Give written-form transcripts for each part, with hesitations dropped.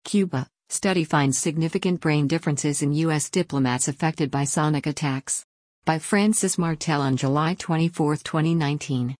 Cuba, study finds significant brain differences in U.S. diplomats affected by sonic attacks. By Francis Martel on July 24, 2019.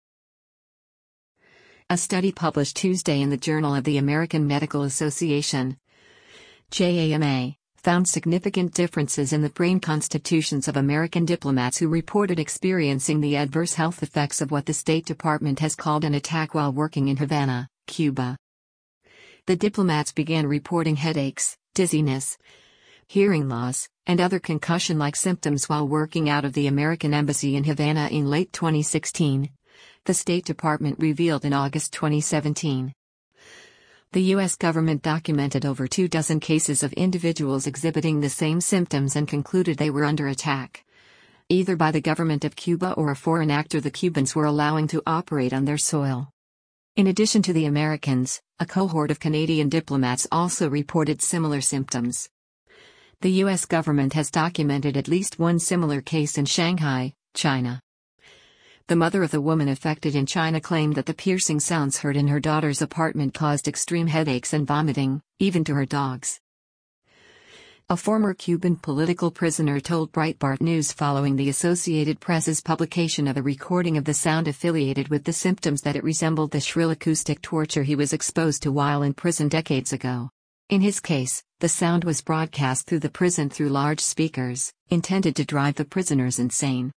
A study published Tuesday in the Journal of the American Medical Association, JAMA, found significant differences in the brain constitutions of American diplomats who reported experiencing the adverse health effects of what the State Department has called an attack while working in Havana, Cuba. The diplomats began reporting headaches, dizziness, hearing loss, and other concussion-like symptoms while working out of the American Embassy in Havana in late 2016, the State Department revealed in August 2017. The U.S. government documented over 24 cases of individuals exhibiting the same symptoms and concluded they were under attack, either by the government of Cuba or a foreign actor the Cubans were allowing to operate on their soil. In addition to the Americans, a cohort of Canadian diplomats also reported similar symptoms. The U.S. government has documented at least one similar case in Shanghai, China. The mother of the woman affected in China claimed that the piercing sounds heard in her daughter's apartment caused extreme headaches and vomiting, even to her dogs. A former Cuban political prisoner told Breitbart News following the Associated Press's publication of a recording of the sound affiliated with the symptoms that it resembled the shrill acoustic torture he was exposed to while in prison decades ago. In his case, the sound was broadcast through the prison through large speakers, intended to drive the prisoners insane.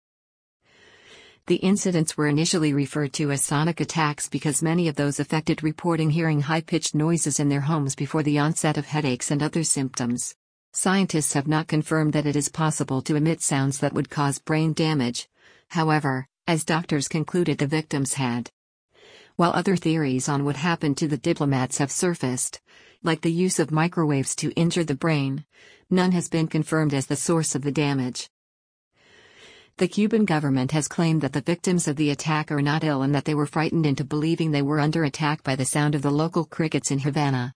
The incidents were initially referred to as sonic attacks because many of those affected reporting hearing high-pitched noises in their homes before the onset of headaches and other symptoms. Scientists have not confirmed that it is possible to emit sounds that would cause brain damage, however, as doctors concluded the victims had. While other theories on what happened to the diplomats have surfaced, like the use of microwaves to injure the brain, none has been confirmed as the source of the damage. The Cuban government has claimed that the victims of the attack are not ill and that they were frightened into believing they were under attack by the sound of the local crickets in Havana.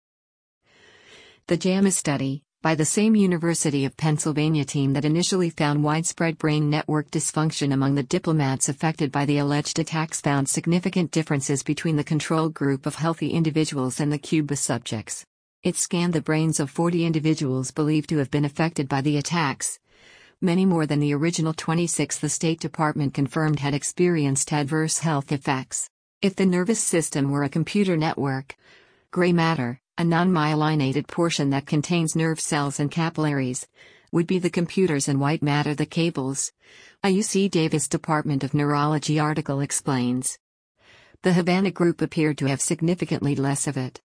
The JAMA study, by the same University of Pennsylvania team that initially found widespread brain network dysfunction among the diplomats affected by the alleged attacks, found significant differences between the control group of healthy individuals and the Cuba subjects. It scanned the brains of 40 individuals believed to have been affected by the attacks, many more than the original 26 the State Department confirmed had experienced adverse health effects. If the nervous system were a computer network, gray matter, a non-myelinated portion that contains nerve cells and capillaries, would be the computers and white matter the cables, a UC Davis Department of Neurology article explains. The Havana group appeared to have significantly less of it.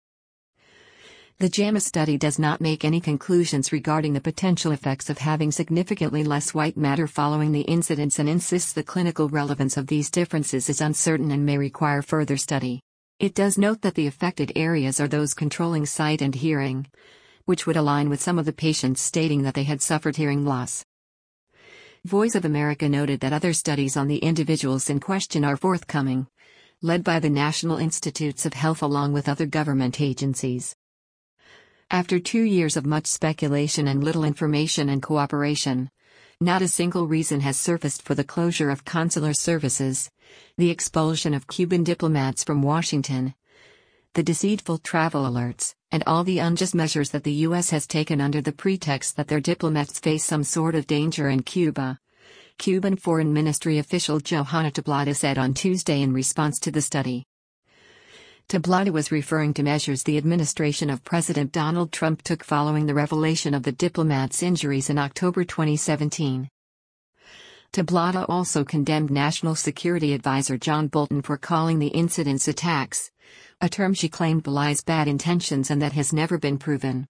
The JAMA study does not make any conclusions regarding the potential effects of having significantly less white matter following the incidents and insists the clinical relevance of these differences is uncertain and may require further study. It does note that the affected areas are those controlling sight and hearing, which would align with some of the patients stating that they had suffered hearing loss. Voice of America noted that other studies on the individuals in question are forthcoming, led by the National Institutes of Health along with other government agencies. After 2 years of much speculation and little information and cooperation, not a single reason has surfaced for the closure of consular services, the expulsion of Cuban diplomats from Washington, the deceitful travel alerts, and all the unjust measures that the U.S. has taken under the pretext that their diplomats face some sort of danger in Cuba, Cuban Foreign Ministry official Johanna Tablada said on Tuesday in response to the study. Tablada was referring to measures the administration of President Donald Trump took following the revelation of the diplomats' injuries in October 2017. Tablada also condemned National Security Advisor John Bolton for calling the incidents attacks, a term she claimed belies bad intentions and that has never been proven.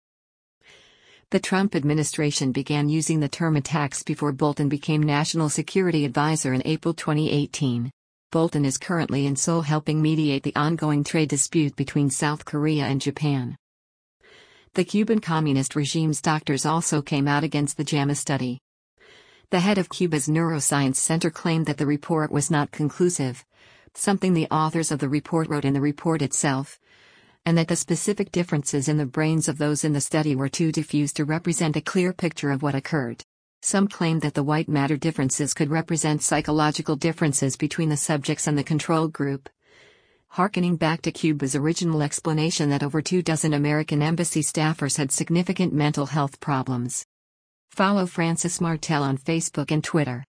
The Trump administration began using the term attacks before Bolton became National Security Advisor in April 2018. Bolton is currently in Seoul helping mediate the ongoing trade dispute between South Korea and Japan. The Cuban Communist regime's doctors also came out against the JAMA study. The head of Cuba's Neuroscience Center claimed that the report was not conclusive, something the authors of the report wrote in the report itself, and that the specific differences in the brains of those in the study were too diffuse to represent a clear picture of what occurred. Some claimed that the white matter differences could represent psychological differences between the subjects and the control group, harkening back to Cuba's original explanation that over 24 American embassy staffers had significant mental health problems. Follow Francis Martel on Facebook and Twitter.